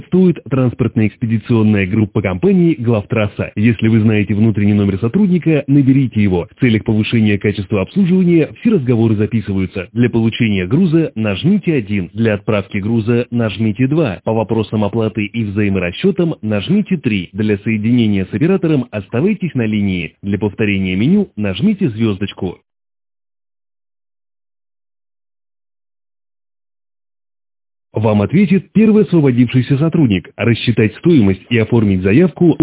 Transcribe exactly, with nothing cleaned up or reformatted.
Стоит транспортно-экспедиционная группа компании «Главтрасса». Если вы знаете внутренний номер сотрудника, наберите его. В целях повышения качества обслуживания все разговоры записываются. Для получения груза нажмите один. Для отправки груза нажмите два. По вопросам оплаты и взаиморасчетам нажмите три. Для соединения с оператором оставайтесь на линии. Для повторения меню нажмите звездочку. Вам ответит первый освободившийся сотрудник. Рассчитать стоимость и оформить заявку